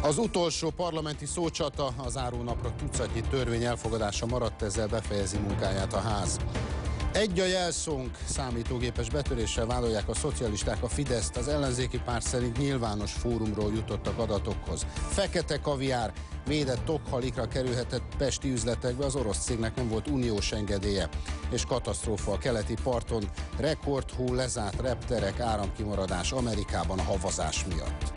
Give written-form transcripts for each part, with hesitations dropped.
Az utolsó parlamenti szócsata, a zárónapra tucatnyi törvény elfogadása maradt, ezzel befejezi munkáját a ház. Egy a jelszónk, számítógépes betöréssel vádolják a szocialisták a Fideszt, az ellenzéki párt szerint nyilvános fórumról jutottak adatokhoz. Fekete kaviár, védett tokhalikra kerülhetett pesti üzletekbe, az orosz cégnek nem volt uniós engedélye. És katasztrófa a keleti parton, rekordhó, lezárt repterek, áramkimaradás Amerikában a havazás miatt.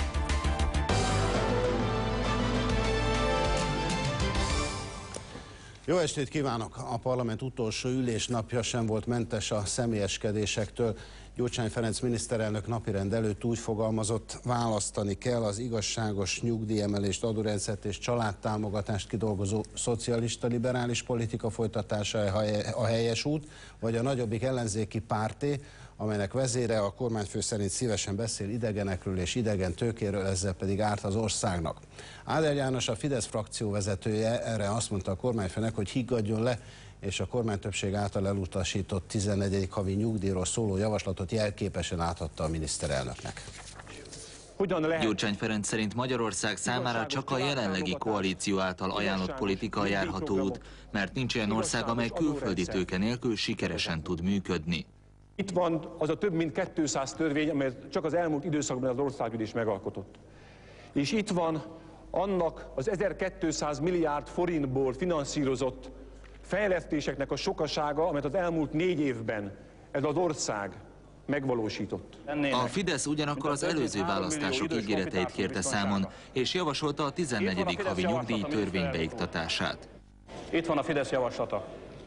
Jó estét kívánok! A parlament utolsó ülésnapja sem volt mentes a személyeskedésektől. Gyurcsány Ferenc miniszterelnök napirend előtt úgy fogalmazott, választani kell az igazságos nyugdíjemelést, adórendszert és családtámogatást kidolgozó szocialista liberális politika folytatása a helyes út, vagy a nagyobbik ellenzéki párté, amelynek vezére a kormányfő szerint szívesen beszél idegenekről és idegen tőkéről, ezzel pedig árt az országnak. Áder János, a Fidesz frakció vezetője erre azt mondta a kormányfőnek, hogy higgadjon le, és a kormánytöbbség által elutasított 14. havi nyugdíjról szóló javaslatot jelképesen átadta a miniszterelnöknek. Gyurcsány Ferenc szerint Magyarország számára csak a jelenlegi koalíció által ajánlott politika járható út, mert nincs olyan ország, amely külföldi tőke nélkül sikeresen tud működni. Itt van az a több mint 200 törvény, amelyet csak az elmúlt időszakban az országgyűlés megalkotott. És itt van annak az 1200 milliárd forintból finanszírozott fejlesztéseknek a sokasága, amelyet az elmúlt 4 évben ez az ország megvalósított. A Fidesz ugyanakkor az előző választások ígéreteit kérte számon, és javasolta a 14. havi nyugdíj törvény beiktatását. Itt van a Fidesz javaslata.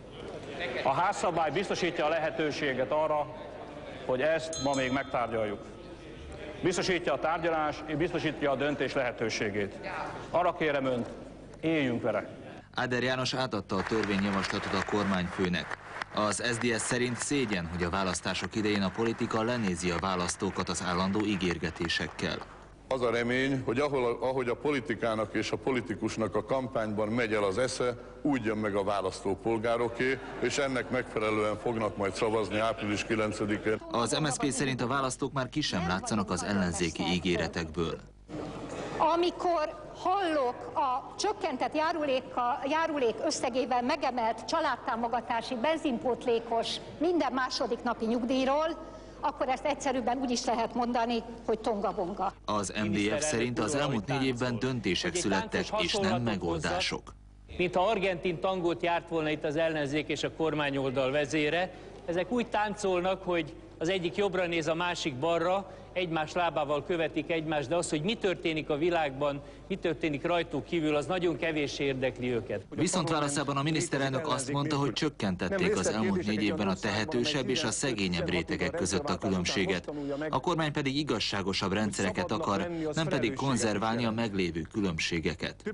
A házszabály biztosítja a lehetőséget arra, hogy ezt ma még megtárgyaljuk. Biztosítja a tárgyalás, és biztosítja a döntés lehetőségét. Arra kérem önt, éljünk vele. Áder János átadta a törvényjavaslatot a kormányfőnek. Az SZDSZ szerint szégyen, hogy a választások idején a politika lenézi a választókat az állandó ígérgetésekkel. Az a remény, hogy ahogy a politikának és a politikusnak a kampányban megy el az esze, úgy jön meg a választópolgároké, és ennek megfelelően fognak majd szavazni április 9-én. Az MSZP szerint a választók már ki sem látszanak az ellenzéki ígéretekből. Amikor hallok a csökkentett járulék összegével megemelt családtámogatási benzinpótlékos minden második napi nyugdíjról, akkor ezt egyszerűbben úgy is lehet mondani, hogy tonga-bonga. Az MDF szerint az elmúlt 4 évben döntések születtek, és nem megoldások. Mintha argentin tangót járt volna itt az ellenzék és a kormányoldal vezére, ezek úgy táncolnak, hogy az egyik jobbra néz, a másik balra, egymás lábával követik egymást, de az, hogy mi történik a világban, mi történik rajtuk kívül, az nagyon kevéssé érdekli őket. Viszont válaszában a miniszterelnök azt mondta, hogy csökkentették az elmúlt 4 évben a tehetősebb és a szegényebb rétegek között a különbséget. A kormány pedig igazságosabb rendszereket akar, nem pedig konzerválni a meglévő különbségeket.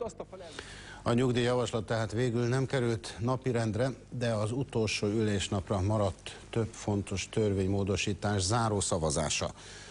A nyugdíjjavaslat tehát végül nem került napirendre, de az utolsó ülésnapra maradt több fontos törvénymódosítás záró szavazása.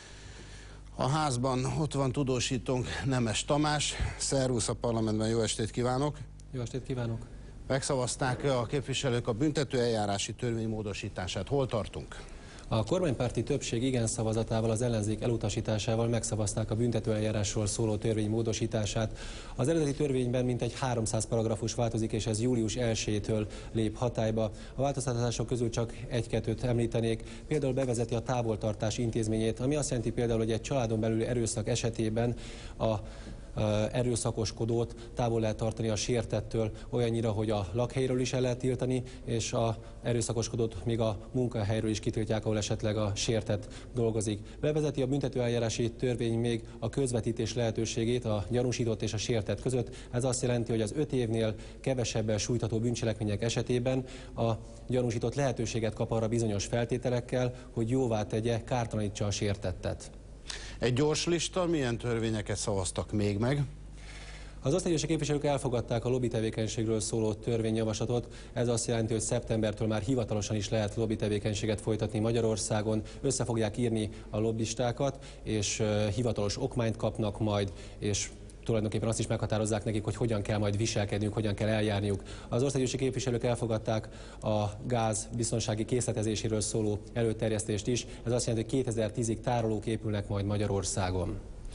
A házban ott van tudósítónk, Nemes Tamás. Szervusz a parlamentben, jó estét kívánok! Jó estét kívánok! Megszavazták a képviselők a büntetőeljárási törvény módosítását. Hol tartunk? A kormánypárti többség igen szavazatával, az ellenzék elutasításával megszavazták a büntetőeljárásról szóló törvény módosítását. Az eredeti törvényben mintegy 300 paragrafus változik, és ez július 1-től lép hatályba. A változtatások közül csak 1-2-t említenék. Például bevezeti a távoltartás intézményét, ami azt jelenti például, hogy egy családon belüli erőszak esetében a erőszakoskodót távol lehet tartani a sértettől olyannyira, hogy a lakhelyről is el lehet tiltani, és a erőszakoskodót még a munkahelyről is kitiltják, ahol esetleg a sértett dolgozik. Bevezeti a büntetőeljárási törvény még a közvetítés lehetőségét a gyanúsított és a sértett között. Ez azt jelenti, hogy az 5 évnél kevesebben sújtható bűncselekmények esetében a gyanúsított lehetőséget kap arra bizonyos feltételekkel, hogy jóvá tegye, kártalanítsa a sértettet. Egy gyors lista, milyen törvényeket szavaztak még meg? Az osztálygyűlési képviselők elfogadták a lobby tevékenységről szóló törvényjavaslatot. Ez azt jelenti, hogy szeptembertől már hivatalosan is lehet lobby tevékenységet folytatni Magyarországon. Össze fogják írni a lobbistákat, és hivatalos okmányt kapnak majd, és tulajdonképpen azt is meghatározzák nekik, hogy hogyan kell majd viselkedniük, hogyan kell eljárniuk. Az országgyűlési képviselők elfogadták a gáz biztonsági készletezéséről szóló előterjesztést is. Ez azt jelenti, hogy 2010-ig tárolók épülnek majd Magyarországon.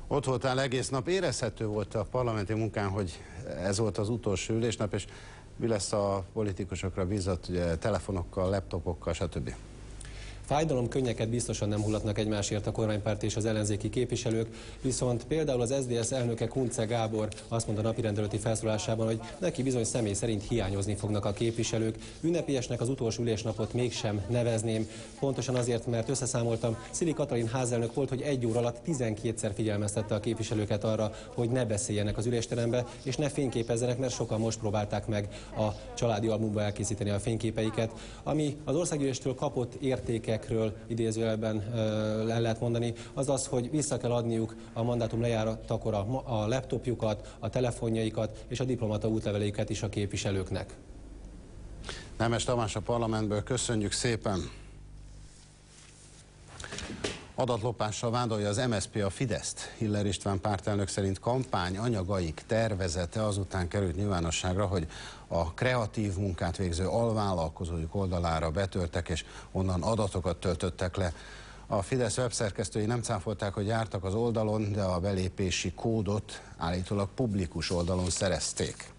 Ott voltál egész nap, érezhető volt a parlamenti munkán, hogy ez volt az utolsó ülésnap, és mi lesz a politikusokra bízott, ugye, telefonokkal, laptopokkal, stb. Fájdalom, könnyeket biztosan nem hullatnak egymásért a kormánypárt és az ellenzéki képviselők, viszont például az SZDSZ elnöke Kunce Gábor azt mondta napirend előtti felszólásában, hogy neki bizony személy szerint hiányozni fognak a képviselők. Ünnepélyesnek az utolsó ülésnapot mégsem nevezném, pontosan azért, mert összeszámoltam, Szili Katalin házelnök volt, hogy 1 óra alatt 12-szer figyelmeztette a képviselőket arra, hogy ne beszéljenek az ülésterembe, és ne fényképezzenek, mert sokan most próbálták meg a családi albumba elkészíteni a fényképeiket, ami az országgyűléstől kapott értékekről idézőjelben el lehet mondani, az az, hogy vissza kell adniuk a mandátum lejáratakor a laptopjukat, a telefonjaikat és a diplomata útleveleiket is a képviselőknek. Nemes Tamás a parlamentből, köszönjük szépen! Adatlopással vádolja az MSZP a Fideszt. Hiller István pártelnök szerint kampányanyagaik tervezete azután került nyilvánosságra, hogy a kreatív munkát végző alvállalkozójuk oldalára betörtek, és onnan adatokat töltöttek le. A Fidesz webszerkesztői nem cáfolták, hogy jártak az oldalon, de a belépési kódot állítólag publikus oldalon szerezték.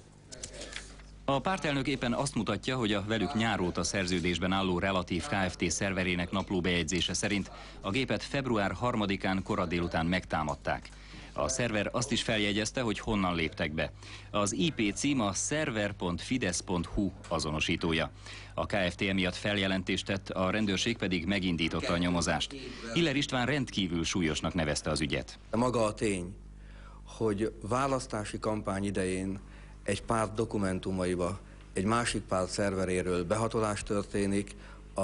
A pártelnök éppen azt mutatja, hogy a velük nyár óta szerződésben álló Relatív Kft. Szerverének naplóbejegyzése szerint a gépet február 3-án kora délután megtámadták. A szerver azt is feljegyezte, hogy honnan léptek be. Az IP cím a server.fidesz.hu azonosítója. A Kft. Emiatt feljelentést tett, a rendőrség pedig megindította a nyomozást. Hiller István rendkívül súlyosnak nevezte az ügyet. Maga a tény, hogy választási kampány idején egy párt dokumentumaiba egy másik párt szerveréről behatolás történik,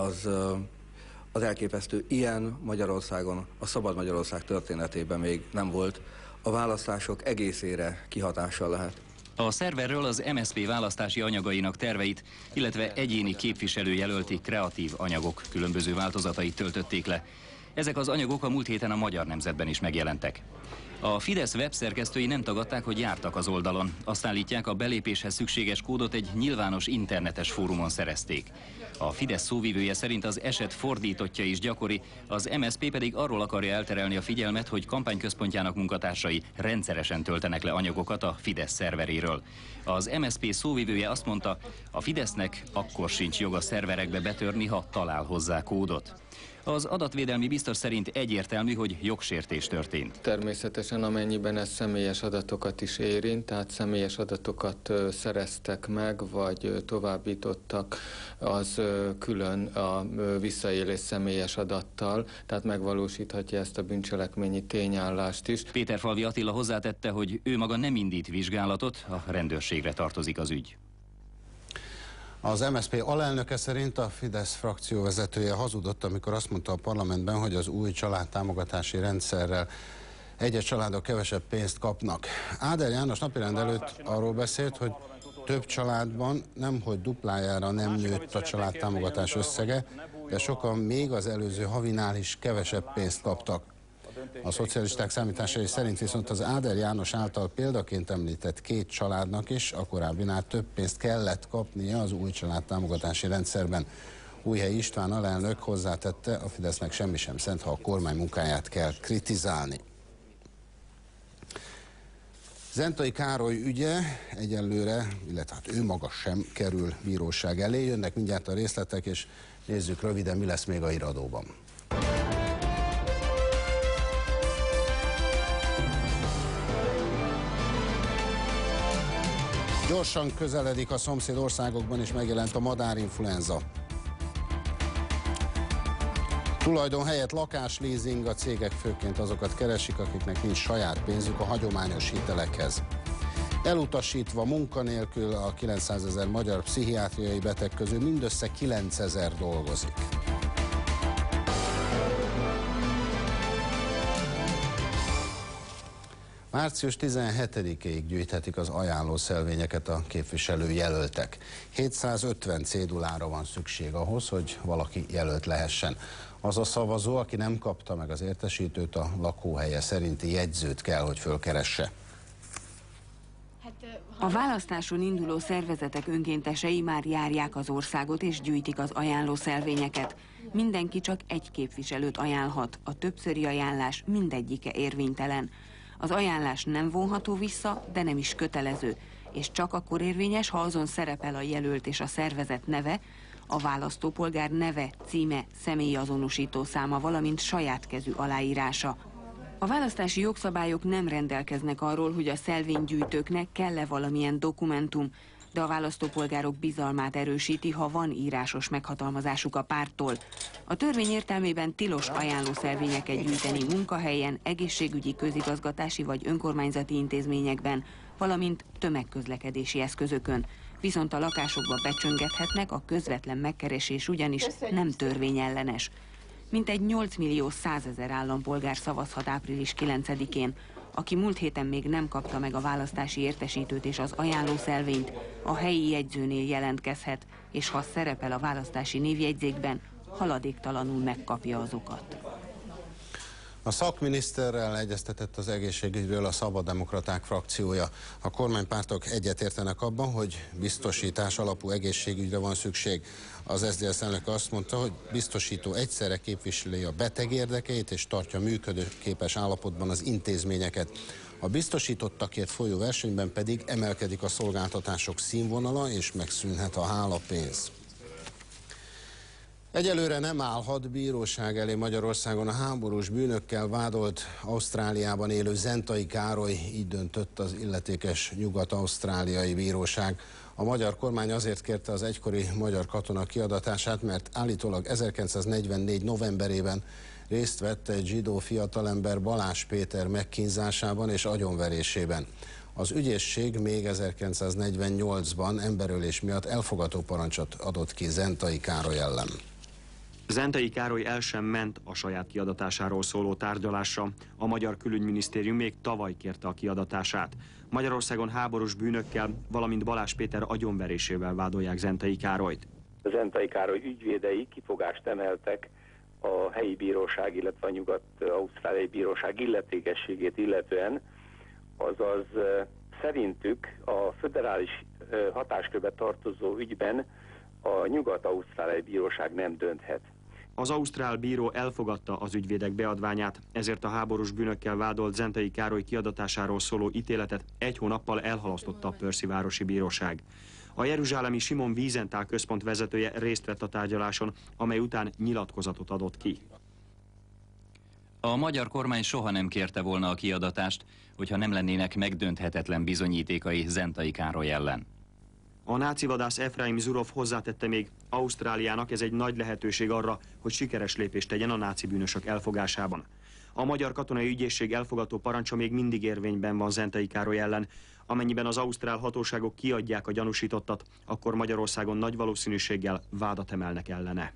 az elképesztő. Ilyen Magyarországon, a Szabad Magyarország történetében még nem volt. A választások egészére kihatással lehet. A szerverről az MSZP választási anyagainak terveit, illetve egyéni képviselőjelölti kreatív anyagok különböző változatait töltötték le. Ezek az anyagok a múlt héten a Magyar Nemzetben is megjelentek. A Fidesz webszerkesztői nem tagadták, hogy jártak az oldalon. Azt állítják, a belépéshez szükséges kódot egy nyilvános internetes fórumon szerezték. A Fidesz szóvivője szerint az eset fordítottja is gyakori, az MSZP pedig arról akarja elterelni a figyelmet, hogy kampányközpontjának munkatársai rendszeresen töltenek le anyagokat a Fidesz szerveréről. Az MSZP szóvivője azt mondta, a Fidesznek akkor sincs joga szerverekbe betörni, ha talál hozzá kódot. Az adatvédelmi biztos szerint egyértelmű, hogy jogsértés történt. Természetesen amennyiben ez személyes adatokat is érint, tehát személyes adatokat szereztek meg, vagy továbbítottak, az külön a visszaélés személyes adattal, tehát megvalósíthatja ezt a bűncselekményi tényállást is. Péterfalvi Attila hozzátette, hogy ő maga nem indít vizsgálatot, a rendőrségre tartozik az ügy. Az MSZP alelnöke szerint a Fidesz frakcióvezetője hazudott, amikor azt mondta a parlamentben, hogy az új családtámogatási rendszerrel egyes családok kevesebb pénzt kapnak. Áder János napirend előtt arról beszélt, hogy több családban nemhogy duplájára nem nőtt a családtámogatás összege, de sokan még az előző havinál is kevesebb pénzt kaptak. A szocialisták számításai szerint viszont az Áder János által példaként említett 2 családnak is a korábbinál több pénzt kellett kapnia az új családtámogatási rendszerben. Újhelyi István alelnök hozzátette, a Fidesznek semmi sem szent, ha a kormány munkáját kell kritizálni. Zentai Károly ügye egyelőre, illetve hát ő maga sem kerül bíróság elé. Jönnek mindjárt a részletek, és nézzük röviden, mi lesz még a híradóban. Gyorsan közeledik a szomszéd országokban, és megjelent a madárinfluenza. Tulajdon helyett lakásleasing, a cégek főként azokat keresik, akiknek nincs saját pénzük a hagyományos hitelekhez. Elutasítva munkanélkül a 900 000 magyar pszichiátriai beteg közül mindössze 9000 dolgozik. Március 17-ig gyűjthetik az ajánlószelvényeket a képviselőjelöltek. 750 cédulára van szükség ahhoz, hogy valaki jelölt lehessen. Az a szavazó, aki nem kapta meg az értesítőt, a lakóhelye szerinti jegyzőt kell, hogy fölkeresse. Hát, A választáson induló szervezetek önkéntesei már járják az országot és gyűjtik az ajánlószelvényeket. Mindenki csak egy képviselőt ajánlhat, a többszöri ajánlás mindegyike érvénytelen. Az ajánlás nem vonható vissza, de nem is kötelező, és csak akkor érvényes, ha azon szerepel a jelölt és a szervezet neve, a választópolgár neve, címe, személyi azonosító száma, valamint saját kezű aláírása. A választási jogszabályok nem rendelkeznek arról, hogy a szelvénygyűjtőknek kell-e valamilyen dokumentum, de a választópolgárok bizalmát erősíti, ha van írásos meghatalmazásuk a párttól. A törvény értelmében tilos ajánlószelvényeket gyűjteni munkahelyen, egészségügyi, közigazgatási vagy önkormányzati intézményekben, valamint tömegközlekedési eszközökön. Viszont a lakásokba becsöngethetnek, a közvetlen megkeresés ugyanis nem törvényellenes. Mintegy 8.100.000 állampolgár szavazhat április 9-én. Aki múlt héten még nem kapta meg a választási értesítőt és az ajánlószelvényt, a helyi jegyzőnél jelentkezhet, és ha szerepel a választási névjegyzékben, haladéktalanul megkapja azokat. A szakminiszterrel egyeztetett az egészségügyről a Szabaddemokraták frakciója. A kormánypártok egyetértenek abban, hogy biztosítás alapú egészségügyre van szükség. Az SZDSZ elnöke azt mondta, hogy biztosító egyszerre képviseli a beteg érdekeit és tartja működőképes állapotban az intézményeket. A biztosítottakért folyó versenyben pedig emelkedik a szolgáltatások színvonala és megszűnhet a hálapénz. Egyelőre nem állhat bíróság elé Magyarországon a háborús bűnökkel vádolt Ausztráliában élő Zentai Károly, így döntött az illetékes nyugat-ausztráliai bíróság. A magyar kormány azért kérte az egykori magyar katona kiadatását, mert állítólag 1944. novemberében részt vett egy zsidó fiatalember Balázs Péter megkínzásában és agyonverésében. Az ügyészség még 1948-ban emberölés miatt elfogató parancsot adott ki Zentai Károly ellen. Zentai Károly el sem ment a saját kiadatásáról szóló tárgyalásra. A magyar külügyminisztérium még tavaly kérte a kiadatását. Magyarországon háborús bűnökkel, valamint Balázs Péter agyonverésével vádolják Zentai Károlyt. Zentai Károly ügyvédei kifogást emeltek a helyi bíróság, illetve a nyugat-ausztráliai bíróság illetékességét illetően, azaz szerintük a föderális hatáskörbe tartozó ügyben a nyugat-ausztráliai bíróság nem dönthet. Az ausztrál bíró elfogadta az ügyvédek beadványát, ezért a háborús bűnökkel vádolt Zentai Károly kiadatásáról szóló ítéletet egy hónappal elhalasztotta a Perthi városi bíróság. A jeruzsálemi Simon Wiesenthal központ vezetője részt vett a tárgyaláson, amely után nyilatkozatot adott ki. A magyar kormány soha nem kérte volna a kiadatást, hogyha nem lennének megdönthetetlen bizonyítékai Zentai Károly ellen. A náci vadász Efraim Zurov hozzátette még, Ausztráliának ez egy nagy lehetőség arra, hogy sikeres lépést tegyen a náci bűnösök elfogásában. A magyar katonai ügyészség elfogató parancsa még mindig érvényben van Zentai Károly ellen. Amennyiben az ausztrál hatóságok kiadják a gyanúsítottat, akkor Magyarországon nagy valószínűséggel vádat emelnek ellene.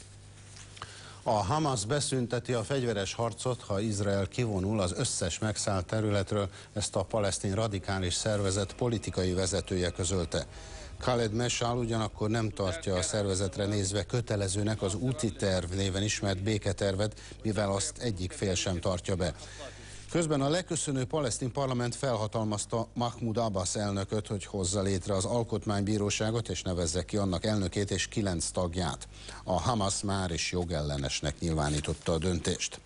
A Hamas beszünteti a fegyveres harcot, ha Izrael kivonul az összes megszállt területről, ezt a palesztin radikális szervezet politikai vezetője közölte. Khaled Meshal ugyanakkor nem tartja a szervezetre nézve kötelezőnek az úti terv néven ismert béketervet, mivel azt egyik fél sem tartja be. Közben a leköszönő palesztin parlament felhatalmazta Mahmoud Abbas elnököt, hogy hozza létre az alkotmánybíróságot és nevezze ki annak elnökét és 9 tagját. A Hamas már is jogellenesnek nyilvánította a döntést.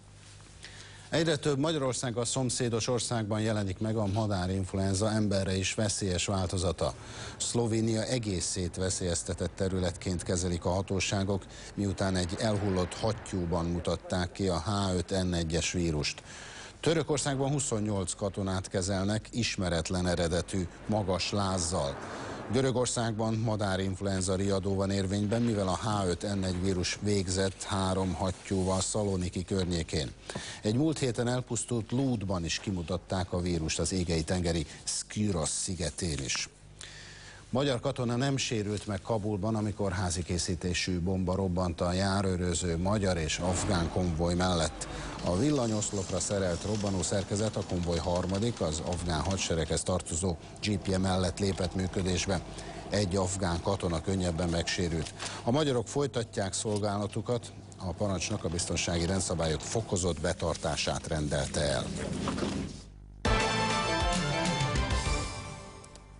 Egyre több Magyarországgal szomszédos országban jelenik meg a madárinfluenza emberre is veszélyes változata. Szlovénia egészét veszélyeztetett területként kezelik a hatóságok, miután egy elhullott hattyúban mutatták ki a H5N1-es vírust. Törökországban 28 katonát kezelnek ismeretlen eredetű magas lázzal. Görögországban madárinfluenza riadó van érvényben, mivel a H5N1 vírus végzett 3 hattyúval Szaloniki környékén. Egy múlt héten elpusztult Lúdban is kimutatták a vírust, az égei-tengeri Skyros szigetén is. Magyar katona nem sérült meg Kabulban, amikor házikészítésű bomba robbant a járőröző magyar és afgán konvoj mellett. A villanyoszlopra szerelt robbanószerkezet a konvoj harmadik, az afgán hadsereghez tartozó GPA mellett lépett működésbe. Egy afgán katona könnyebben megsérült. A magyarok folytatják szolgálatukat, a parancsnok a biztonsági rendszabályok fokozott betartását rendelte el.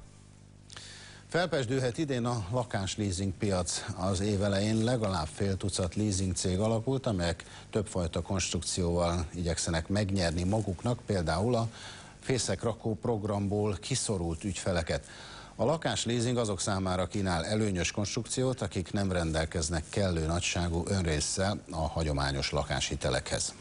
Felpezsdülhet idén a lakásleasing piac. Az év elején legalább fél tucat leasing cég alakult, amelyek többfajta konstrukcióval igyekszenek megnyerni maguknak, például a fészekrakó programból kiszorult ügyfeleket. A lakásleasing azok számára kínál előnyös konstrukciót, akik nem rendelkeznek kellő nagyságú önrésszel a hagyományos lakáshitelekhez.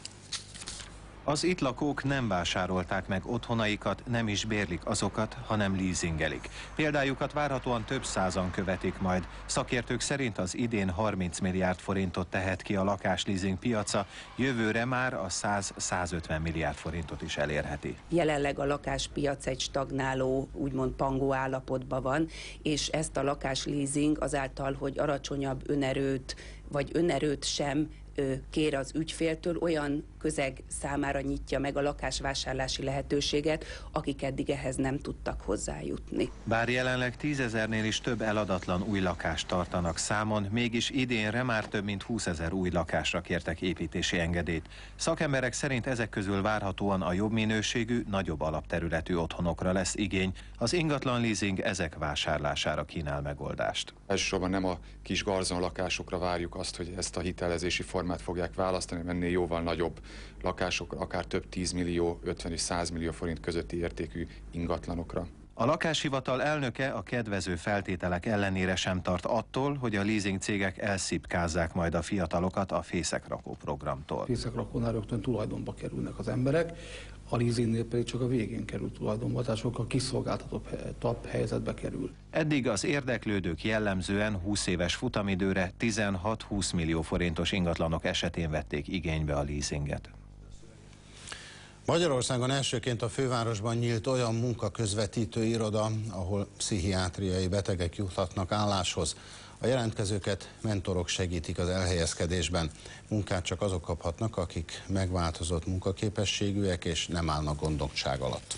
Az itt lakók nem vásárolták meg otthonaikat, nem is bérlik azokat, hanem leasingelik. Példájukat várhatóan több százan követik majd. Szakértők szerint az idén 30 milliárd forintot tehet ki a lakásleasing piaca, jövőre már a 100-150 milliárd forintot is elérheti. Jelenleg a lakáspiac egy stagnáló, úgymond pangó állapotban van, és ezt a lakásleasing azáltal, hogy alacsonyabb önerőt, vagy önerőt sem kér az ügyféltől, olyan közeg számára nyitja meg a lakásvásárlási lehetőséget, akik eddig ehhez nem tudtak hozzájutni. Bár jelenleg 10 000-nél is több eladatlan új lakást tartanak számon, mégis idénre már több mint 20 000 új lakásra kértek építési engedélyt. Szakemberek szerint ezek közül várhatóan a jobb minőségű, nagyobb alapterületű otthonokra lesz igény. Az ingatlan leasing ezek vásárlására kínál megoldást. Elsősorban nem a kis garzonlakásokra várjuk azt, hogy ezt a hitelezési formát fogják választani, ennél jóval nagyobb lakásokra, akár több 10 millió, 50 és 100 millió forint közötti értékű ingatlanokra. A lakáshivatal elnöke a kedvező feltételek ellenére sem tart attól, hogy a leasing cégek elszipkázzák majd a fiatalokat a fészekrakó programtól. A fészekrakónál rögtön tulajdonba kerülnek az emberek, a leasingnél pedig csak a végén kerül tulajdonba, tehát sokkal kiszolgáltatottabb helyzetbe kerül. Eddig az érdeklődők jellemzően 20 éves futamidőre 16-20 millió forintos ingatlanok esetén vették igénybe a leasinget. Magyarországon elsőként a fővárosban nyílt olyan munkaközvetítő iroda, ahol pszichiátriai betegek juthatnak álláshoz. A jelentkezőket mentorok segítik az elhelyezkedésben. Munkát csak azok kaphatnak, akik megváltozott munkaképességűek és nem állnak gondottság alatt.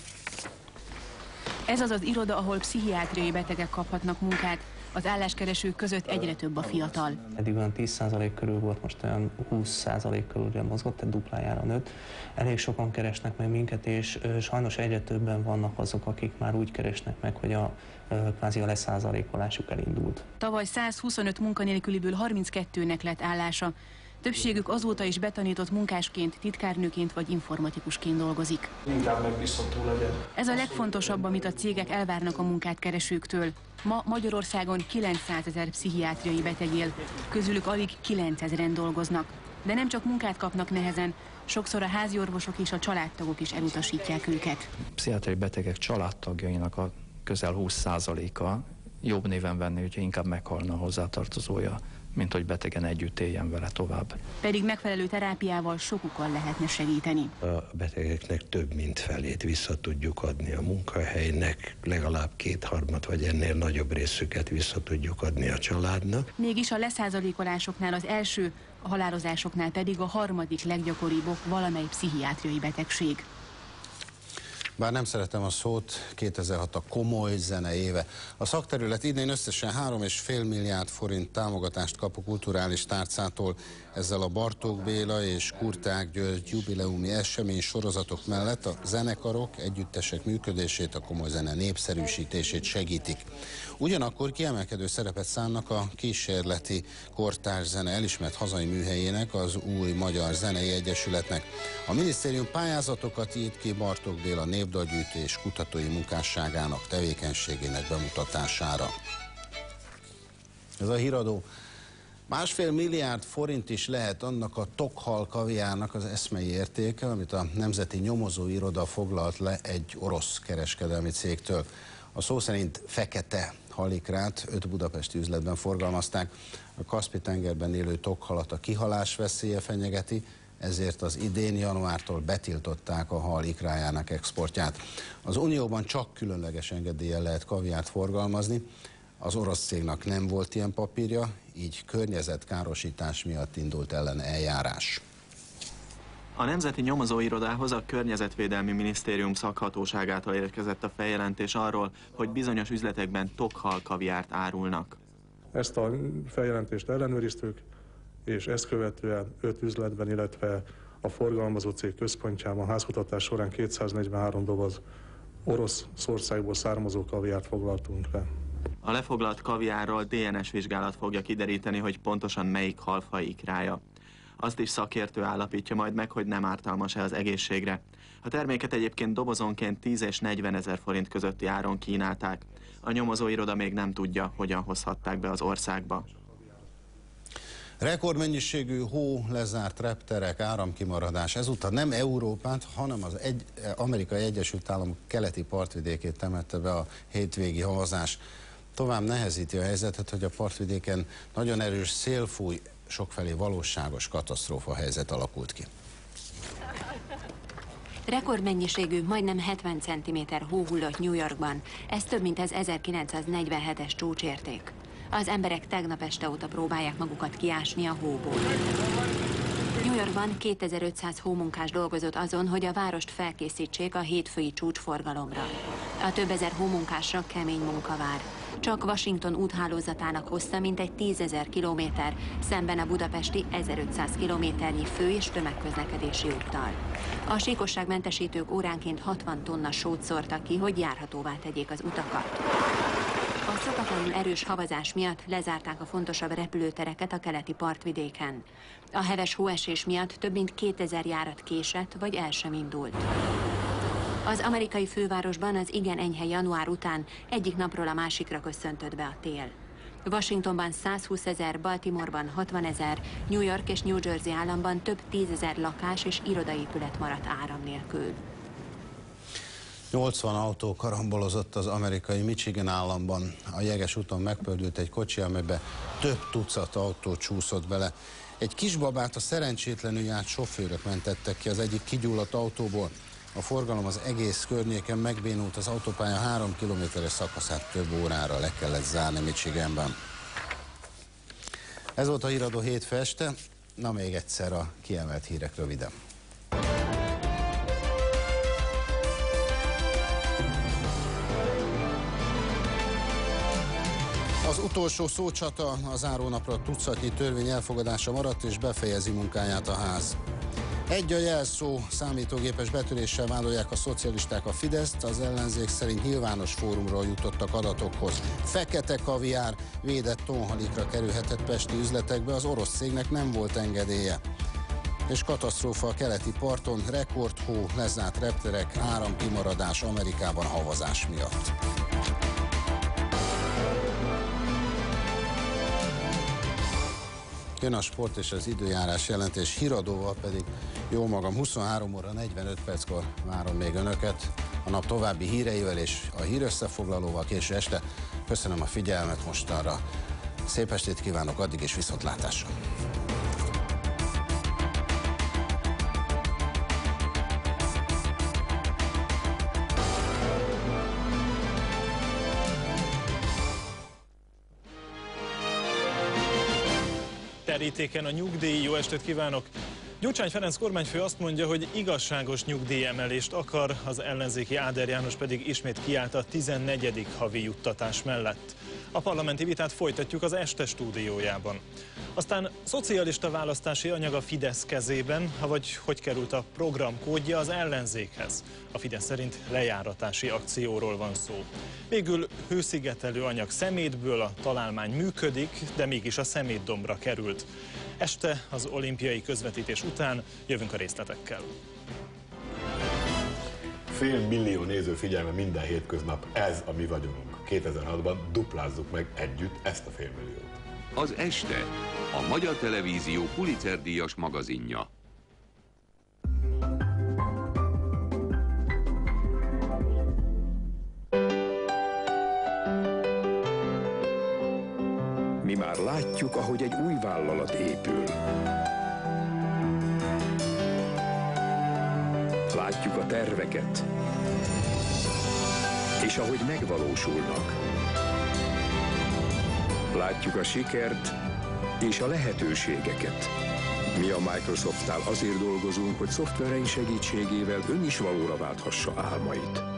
Ez az az iroda, ahol pszichiátriai betegek kaphatnak munkát. Az álláskeresők között egyre több a fiatal. Eddig olyan 10% körül volt, most olyan 20% körülre mozgott, tehát duplájára nőtt. Elég sokan keresnek meg minket, és sajnos egyre többen vannak azok, akik már úgy keresnek meg, hogy kvázi a leszázalékolásuk elindult. Tavaly 125 munkanélküliből 32-nek lett állása. Többségük azóta is betanított munkásként, titkárnőként vagy informatikusként dolgozik. Inkább megbízható legyen. Ez a legfontosabb, amit a cégek elvárnak a munkát keresőktől. Ma Magyarországon 900 000 pszichiátriai beteg él, közülük alig 9000-en dolgoznak. De nem csak munkát kapnak nehezen, sokszor a háziorvosok és a családtagok is elutasítják őket. Pszichiátriai betegek családtagjainak a közel 20%-a jobb néven venni, hogyha inkább meghalna a hozzátartozója, mint hogy betegen együtt éljen vele tovább. Pedig megfelelő terápiával sokukkal lehetne segíteni. A betegeknek több mint felét vissza tudjuk adni a munkahelynek, legalább 2/3 vagy ennél nagyobb részüket vissza tudjuk adni a családnak. Mégis a leszázalékolásoknál az első, a halálozásoknál pedig a harmadik leggyakoribb ok valamely pszichiátriai betegség. Bár nem szeretem a szót, 2006 a komoly zene éve. A szakterület idén összesen 3,5 milliárd forint támogatást kap a kulturális tárcától. Ezzel a Bartók Béla és Kurták György jubileumi esemény sorozatok mellett a zenekarok, együttesek működését, a komoly zene népszerűsítését segítik. Ugyanakkor kiemelkedő szerepet szánnak a kísérleti kortárs zene elismert hazai műhelyének, az Új Magyar Zenei Egyesületnek. A minisztérium pályázatokat írt ki Bartók Béla népdalgyűjtő és kutatói munkásságának, tevékenységének bemutatására. Ez a híradó. 1,5 milliárd forint is lehet annak a tokhal kaviárnak az eszmei értéke, amit a Nemzeti Nyomozóiroda foglalt le egy orosz kereskedelmi cégtől. A szó szerint fekete halikrát 5 budapesti üzletben forgalmazták. A Kaszpi-tengerben élő tokhalat a kihalás veszélye fenyegeti, ezért az idén januártól betiltották a hal ikrájának exportját. Az Unióban csak különleges engedéllyel lehet kaviárt forgalmazni. Az orosz cégnek nem volt ilyen papírja, így környezetkárosítás miatt indult ellen eljárás. A Nemzeti Nyomozóirodához a Környezetvédelmi Minisztérium szakhatóságától érkezett a feljelentés arról, hogy bizonyos üzletekben tokhal kaviárt árulnak. Ezt a feljelentést ellenőriztük, és ezt követően 5 üzletben, illetve a forgalmazó cég központjában házkutatás során 243 doboz orosz országból származó kaviárt foglaltunk le. A lefoglalt kaviárról DNS vizsgálat fogja kideríteni, hogy pontosan melyik halfaj ikrája. Azt is szakértő állapítja majd meg, hogy nem ártalmas-e az egészségre. A terméket egyébként dobozonként 10 és 40 000 forint közötti áron kínálták. A nyomozóiroda még nem tudja, hogyan hozhatták be az országba. Rekordmennyiségű hó, lezárt repterek, áramkimaradás. Ezúttal nem Európát, hanem az Amerikai Egyesült Államok keleti partvidékét temette be a hétvégi havazás. Tovább nehezíti a helyzetet, hogy a partvidéken nagyon erős szél fúj, sokfelé valóságos katasztrófa helyzet alakult ki. Rekordmennyiségű, majdnem 70 cm hó hullott New Yorkban. Ez több, mint az 1947-es csúcsérték. Az emberek tegnap este óta próbálják magukat kiásni a hóból. New Yorkban 2500 hómunkás dolgozott azon, hogy a várost felkészítsék a hétfői csúcsforgalomra. A több ezer hómunkásra kemény munka vár. Csak Washington úthálózatának hossza mintegy 10 000 kilométer, szemben a budapesti 1500 kilométernyi fő- és tömegközlekedési úttal. A síkosságmentesítők óránként 60 tonna sót szórtak ki, hogy járhatóvá tegyék az utakat. A szokatlanul erős havazás miatt lezárták a fontosabb repülőtereket a keleti partvidéken. A heves hóesés miatt több mint 2000 járat késett, vagy el sem indult. Az amerikai fővárosban az igen enyhe január után egyik napról a másikra köszöntött be a tél. Washingtonban 120 000, Baltimoreban 60 000, New York és New Jersey államban több 10 000 lakás és irodaépület maradt áram nélkül. 80 autó karambolozott az amerikai Michigan államban. A jeges úton megpördült egy kocsi, amelybe több tucat autó csúszott bele. Egy kisbabát a szerencsétlenül járt sofőrök mentettek ki az egyik kigyulladt autóból. A forgalom az egész környéken megbénult, az autópálya 3 kilométeres szakaszát több órára le kellett zárni Michiganben. Ez volt a híradó hétfő este, na még egyszer a kiemelt hírek röviden. Az utolsó szócsata, a zárónapra tucatnyi törvény elfogadása maradt, és befejezi munkáját a ház. Egy a jelszó, számítógépes betöréssel vádolják a szocialisták a Fideszt, az ellenzék szerint nyilvános fórumról jutottak adatokhoz. Fekete kaviár, védett tonhalikra kerülhetett pesti üzletekbe, az orosz cégnek nem volt engedélye. És katasztrófa a keleti parton, rekordhó, lezárt repterek, áramkimaradás Amerikában havazás miatt. Jön a sport és az időjárás jelentés, híradóval pedig jó magam 23 óra 45 perckor várom még önöket a nap további híreivel és a hírösszefoglalóval késő este. Köszönöm a figyelmet mostanra. Szép estét kívánok, addig és viszontlátásra. Terítéken a nyugdíj, jó estét kívánok! Gyurcsány Ferenc kormányfő azt mondja, hogy igazságos nyugdíjemelést akar, az ellenzéki Áder János pedig ismét kiállt a 14. havi juttatás mellett. A parlamenti vitát folytatjuk az este stúdiójában. Aztán szocialista választási anyag a Fidesz kezében, vagy hogy került a program kódja az ellenzékhez. A Fidesz szerint lejáratási akcióról van szó. Végül hőszigetelő anyag szemétből, a találmány működik, de mégis a szemétdombra került. Este az olimpiai közvetítés után jövünk a részletekkel. Fél millió néző figyelme minden hétköznap, ez a mi vagyonunk. 2006-ban duplázzuk meg együtt ezt a félmilliót. Az este, a Magyar Televízió Pulitzer-díjas magazinja. Mi már látjuk, ahogy egy új vállalat épül. Látjuk a terveket, és ahogy megvalósulnak. Látjuk a sikert és a lehetőségeket. Mi a Microsoftnál azért dolgozunk, hogy szoftvereink segítségével ön is valóra válthassa álmait.